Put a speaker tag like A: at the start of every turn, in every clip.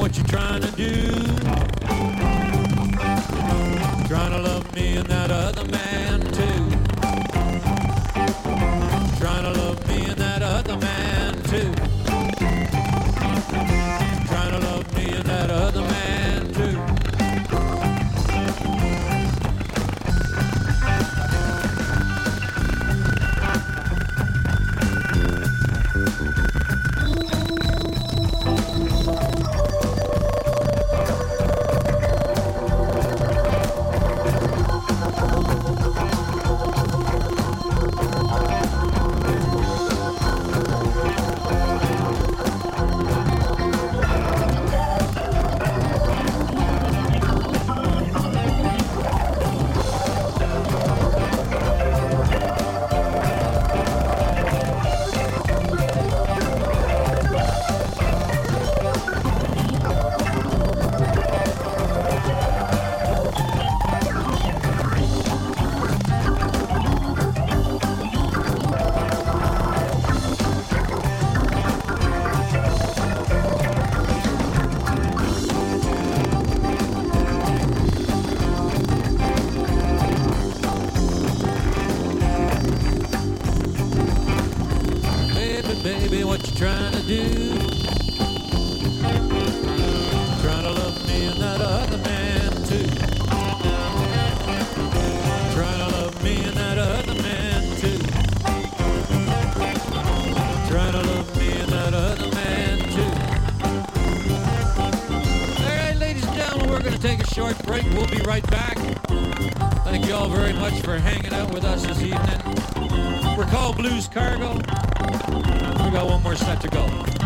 A: what you trying to do? Trying to love me and that other man too. Trying to love me and that other man too. Trying to love me and that other man too. Baby, what you trying to do? Trying to love me and that other man too. Trying to love me and that other man too. Trying to love me and that other man too. All right, ladies and gentlemen, we're going to take a short break. We'll be right back. Thank you all very much for hanging out with us this evening. We're called Blues Cargo. We got one more set to go.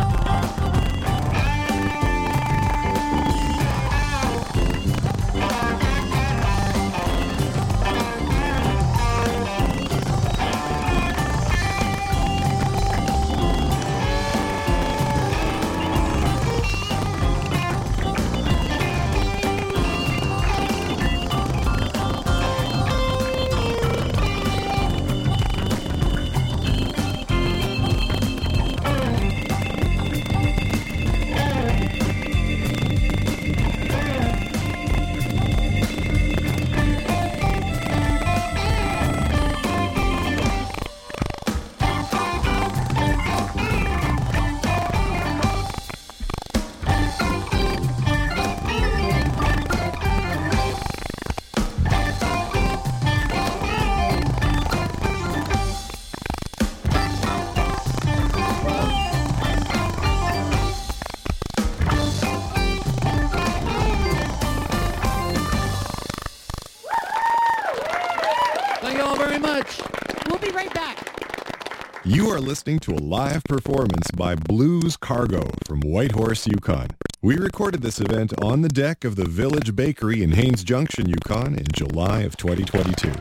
B: You are listening to a live performance by Blues Cargo from Whitehorse, Yukon. We recorded this event on the deck of the Village Bakery in Haines Junction, Yukon in July of 2022.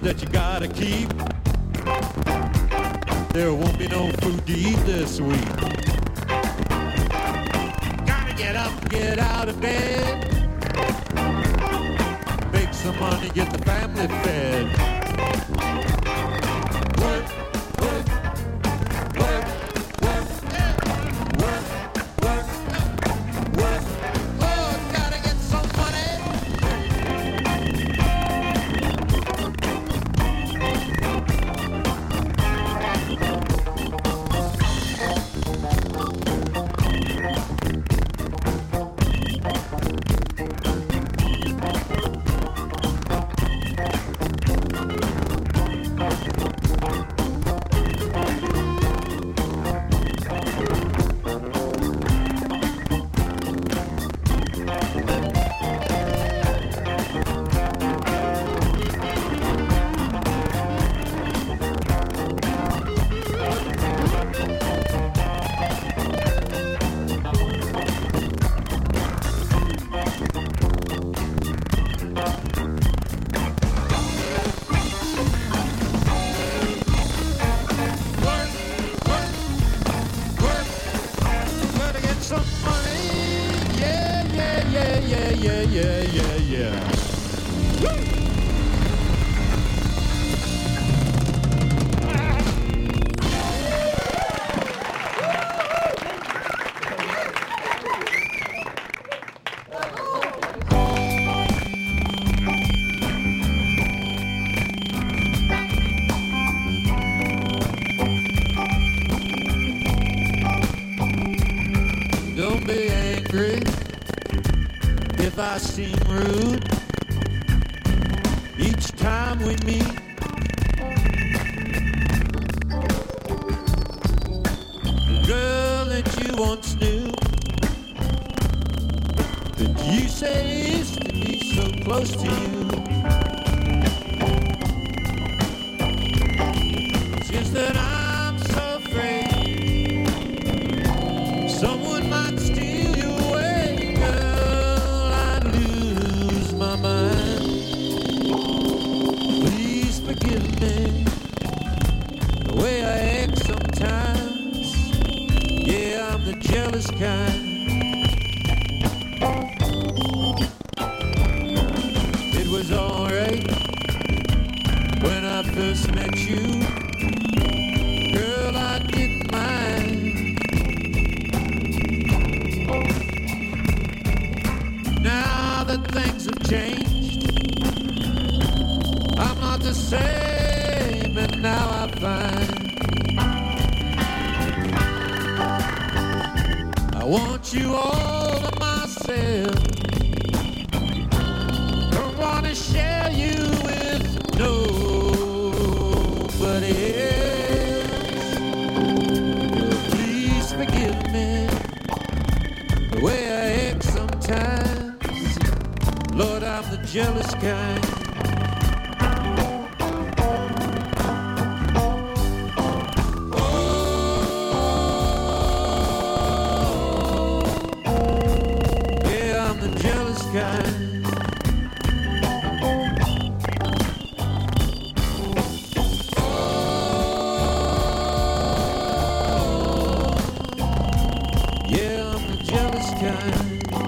A: that you gotta keep. There won't be no food to eat this week. Gotta get up, get out of bed, make some money, get the family fed. Work, work, work, work, work, work, work. Oh, gotta get some money. Don't be angry if I seem rude each time we meet. The girl that you once knew, that you say used to be so close to you. It's just that I'm so afraid someone might steal you away, girl. I'd lose my mind. Please forgive me the way I act sometimes. Yeah, I'm the jealous kind. It was alright when I first met you, girl. I didn't mind. Now that things have changed, I'm not the same, and now I find I want you all to myself. Don't want to share you with nobody else. Please forgive me the way I act sometimes. Lord, I'm the jealous kind. Yeah, I'm the jealous kind. Yeah, I'm the jealous kind.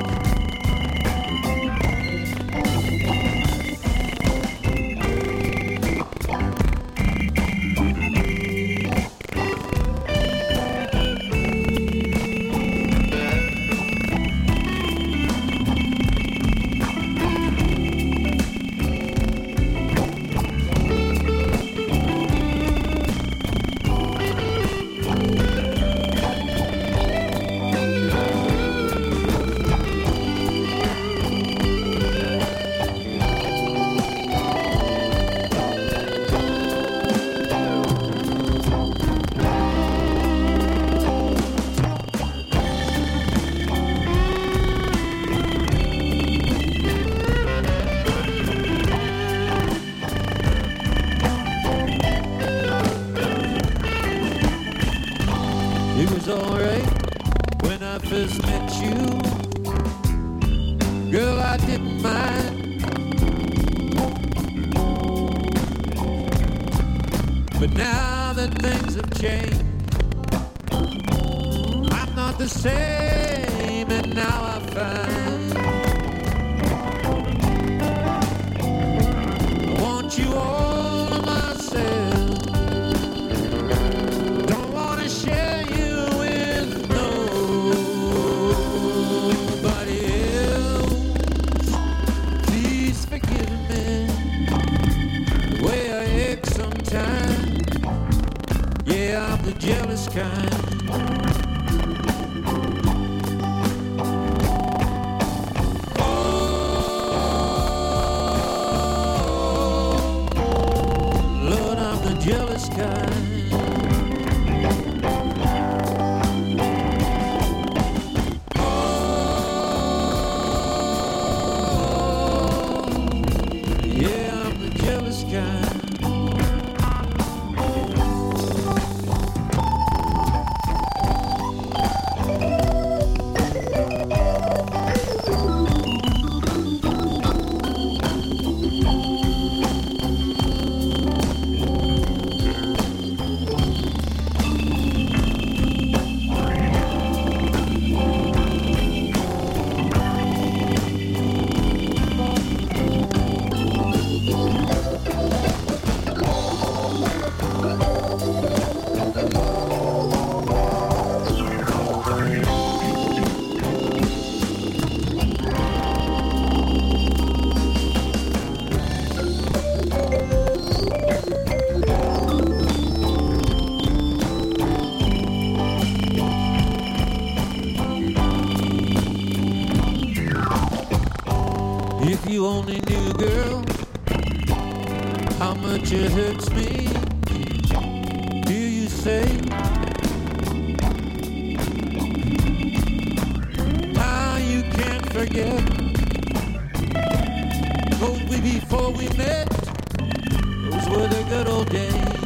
A: It was alright when I first met you, girl. I didn't mind. But now that things have changed, I'm not the same, and now I find I want you all to myself. Don't want to share you with nobody else. Please forgive me the way I act sometimes. Yeah, I'm the jealous kind. Jealous kind. Oh, yeah, I'm the jealous kind. If you only knew, girl, how much it hurts me. Hear you say how you can't forget. Told me before we met, those were the good old days.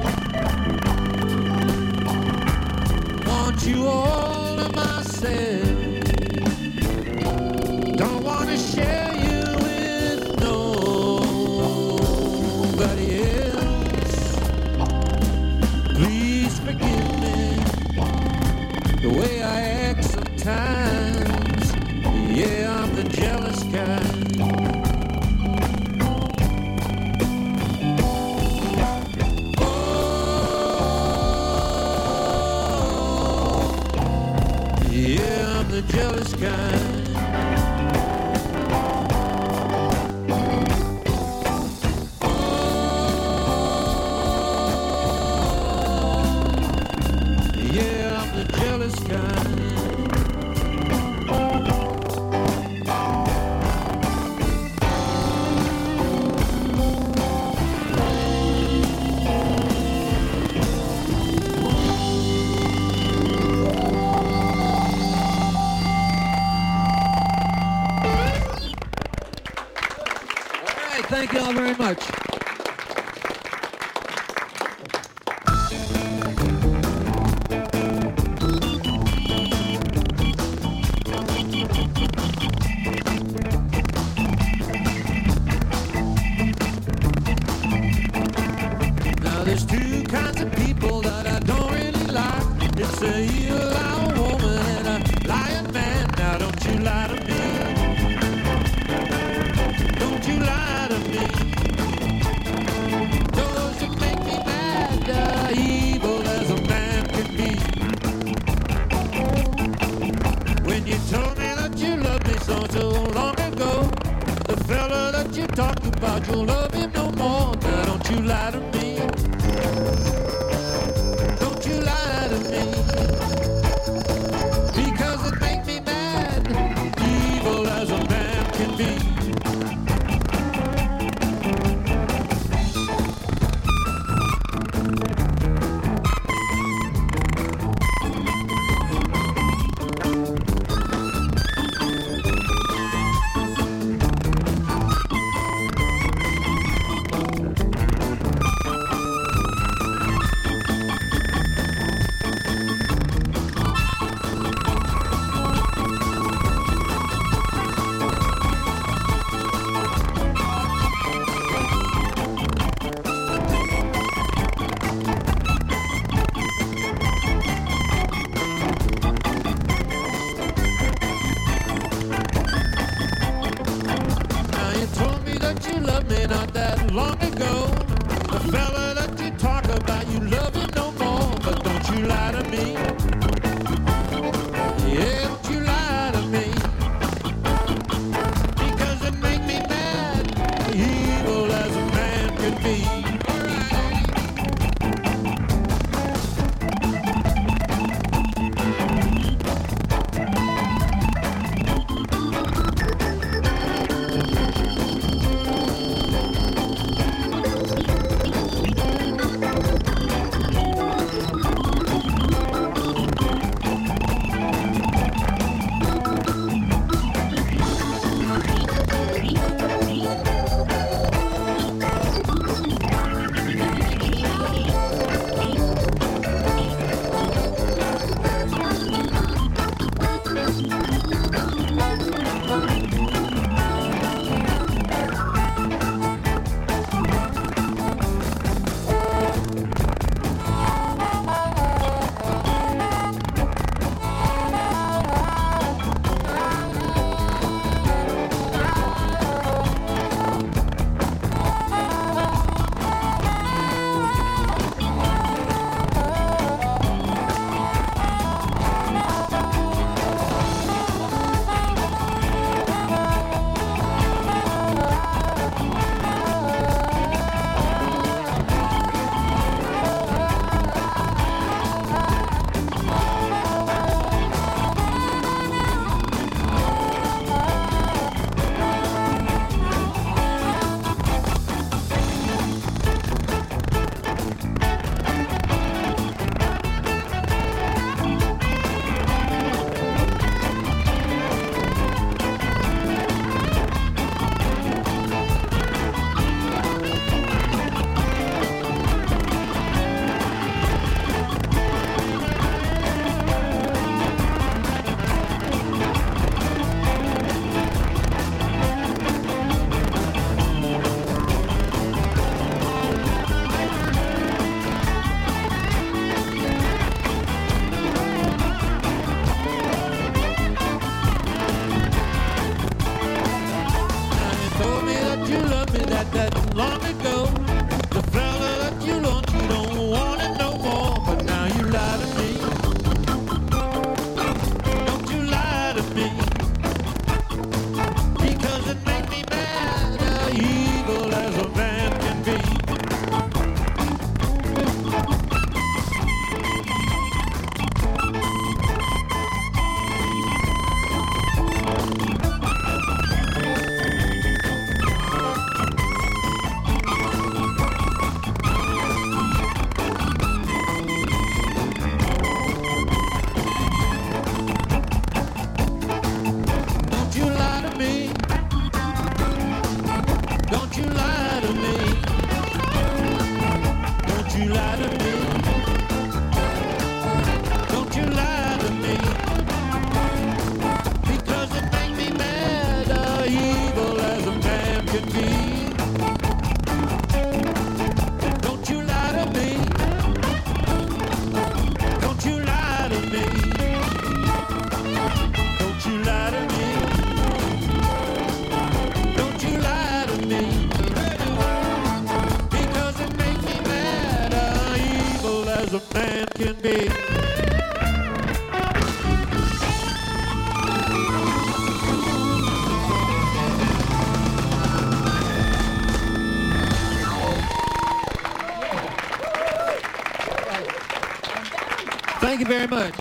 A: Want you all to myself. Don't want to share you with nobody else. Please forgive me the way I act sometimes. Yeah, I'm the jealous kind. Oh, yeah, I'm the jealous kind. Thank you all very much. Now there's two kinds of people that I don't really like. It's a evil woman and a lying man. Now don't you lie to me. Don't you lie to me. Those that make me mad, evil as a man can be. When you told me that you loved me so long ago, the fella that you talked about, you'll love him no more. Now don't you lie to me. Don't you lie to me. Because it makes me mad, evil as a man can be. long ago. The fella that you talk about, you love him no more. But don't you lie to me. Yeah, don't you lie to me. Because it make me mad, evil as a man can be. Thank you very much.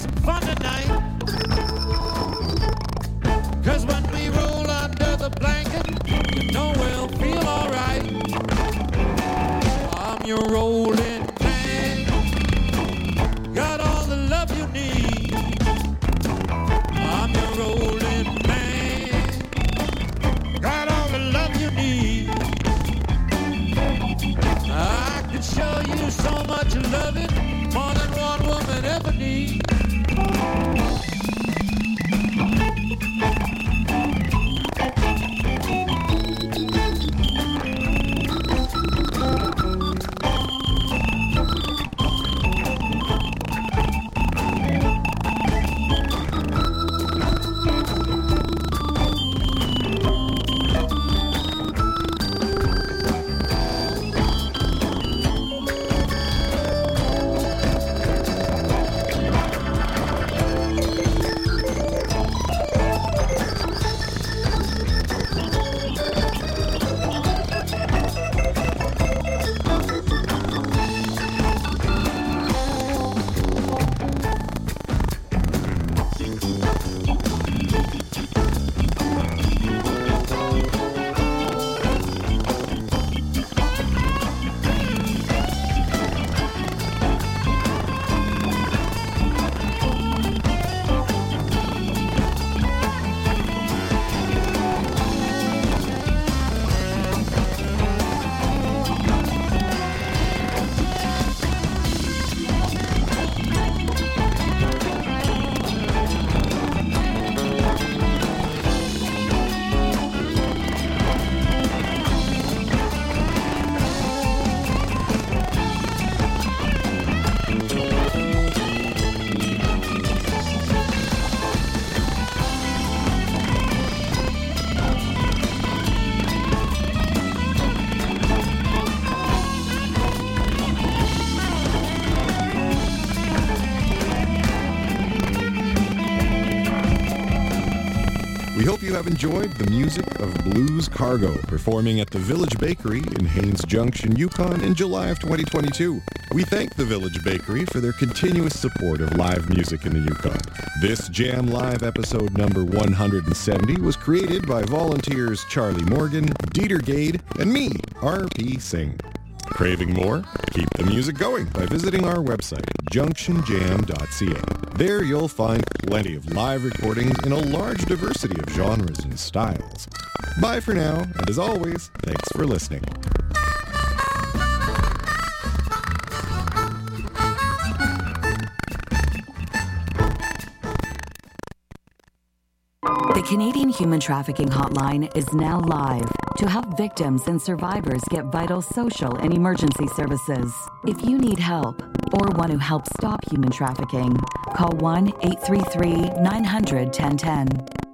A: some fun tonight. 'Cause when we roll under the blanket, you know we'll feel alright. I'm your rolling man, got all the love you need. I'm your rolling man, got all the love you need. I could show you so much loving, more than one woman ever needs.
B: We hope you have enjoyed the music of Blues Cargo performing at the Village Bakery in Haines Junction, Yukon in July of 2022. We thank the Village Bakery for their continuous support of live music in the Yukon. This Jam Live episode number 170 was created by volunteers Charlie Morgan, Dieter Gade, and me, R.P. Singh. Craving more? Keep the music going by visiting our website, junctionjam.ca. There you'll find plenty of live recordings in a large diversity of genres and styles. Bye for now, and as always, thanks for listening.
C: The Canadian Human Trafficking Hotline is now live to help victims and survivors get vital social and emergency services. If you need help or want to help stop human trafficking, call 1-833-900-1010.